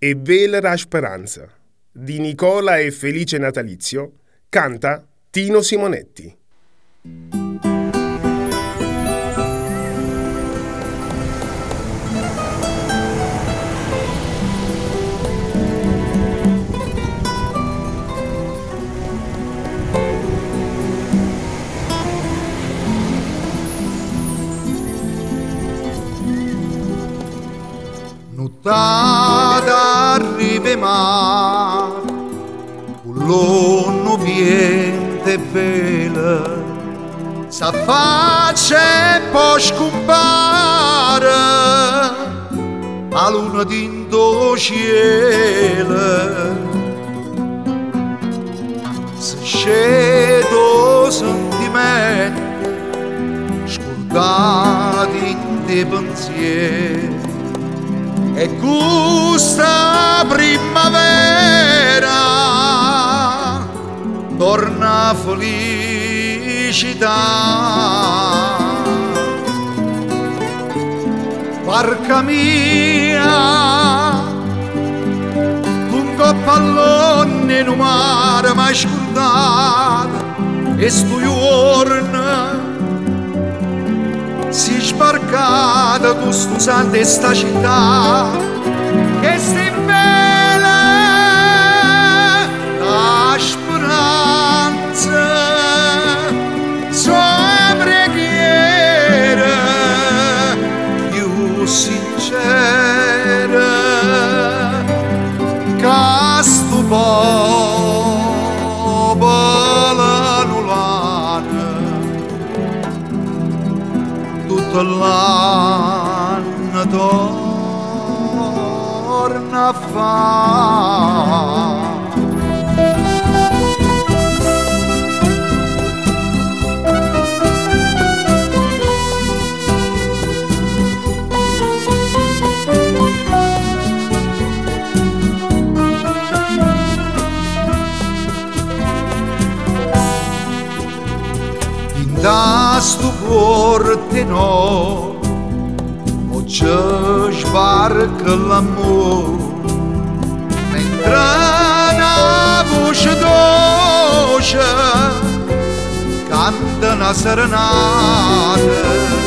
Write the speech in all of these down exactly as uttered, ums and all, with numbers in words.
E velera speranza di Nicola e Felice Natalizio canta Tino Simonetti. Nuttata arrive ma l'onno viente vela s'affaccia e poi scompare a luna d'indo cielo se scedo sentimenti scordati in dei pensieri. E questa primavera torna felicità. Barca mia, un pallone in un mare mai scordato e sto giorno si sbarcata con sto santo e sta città che si vela la speranza sua preghiera più sincera che sto popolo anulano tutto l'anno torna a fare. Da sto porte no oggi sbarca l'amore mentre una voce dolce canta una serenata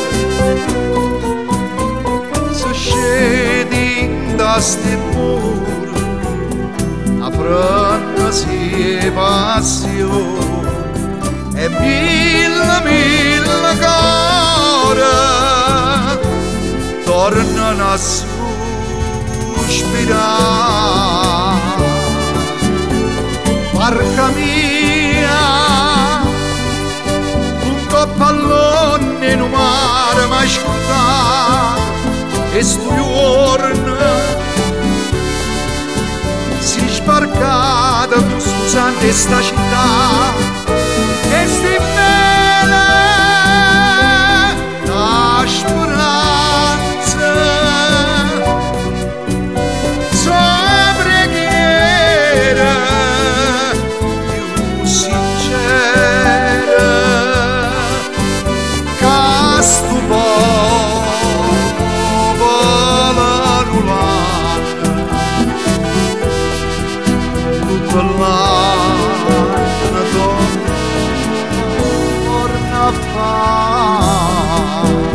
se scende da ste mura a frenesi passione e mille, mille cuore tornano a sospirare. Barca mia, un pallone in un mare mai scordato e sto giorno si sbarcata con scusante sta città e sti vela la speranza sua preghiera più sincera che sto popolo anulano tutto l'anno torna a fare.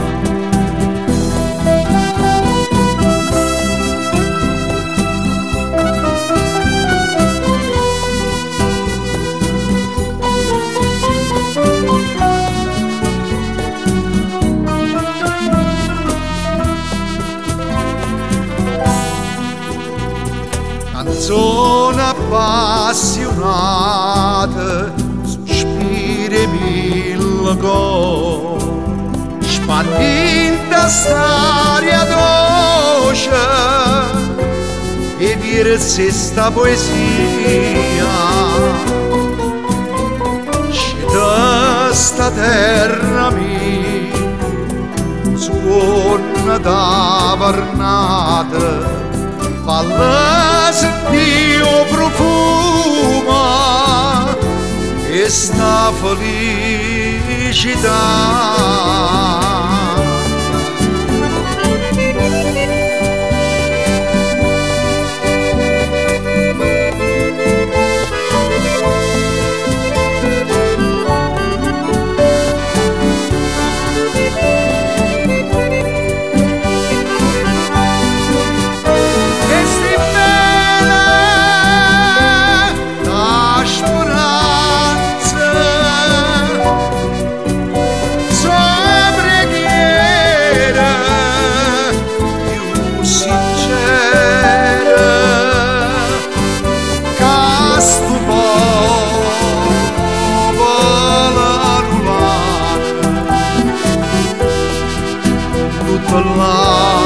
Canzone appassionata, sospiri mille cose, spandita storia dolce e virse sta poesia. Sceda sta terra mia, suona da varnata, palla se Dio profuma e sta felicità. per là